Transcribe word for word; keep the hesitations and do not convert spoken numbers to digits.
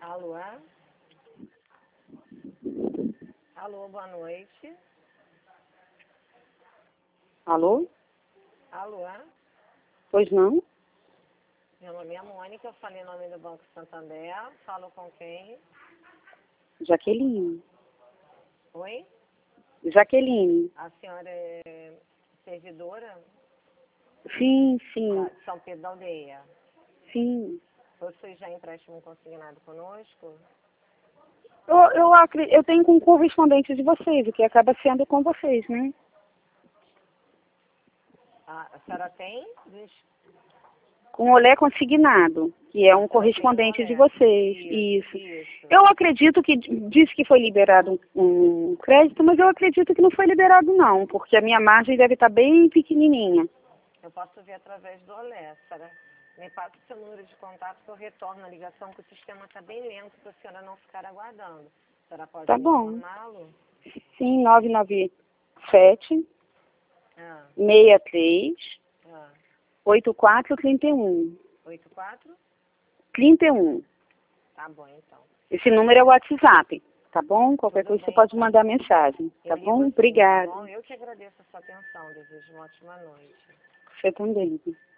Alô? Alô, boa noite. Alô? Alô? Pois não? Meu nome é Mônica, eu falei em nome do Banco Santander. Falo com quem? Jaqueline. Oi? Jaqueline. A senhora é servidora Sim, sim, da São Pedro da Aldeia. sim. Possui já empréstimo consignado conosco? Eu, eu, acre- eu tenho com correspondente de vocês, o que acaba sendo com vocês, né? A, a senhora tem? Diz- Com olé consignado, que é a um senhora correspondente tem um de olé. vocês. Isso, Isso. isso. Eu acredito que disse que foi liberado um, um crédito, mas eu acredito que não foi liberado não, porque a minha margem deve estar bem pequenininha. Eu posso ver através do olé. A senhora me passa o seu número de contato que eu retorno a ligação, que o sistema está bem lento para a senhora não ficar aguardando. A senhora pode Tá me bom. informá-lo? Sim, nove nove sete, Ah, seis três, ah. oito quatro três um. oito quatro? trinta e um. Tá bom, então. Esse número é o WhatsApp, tá bom? Qualquer Tudo coisa você bem, pode então. mandar mensagem, Eu tá ligo bom? assim, tá Obrigada. bom? Eu que agradeço a sua atenção. Desejo uma ótima noite. Você também.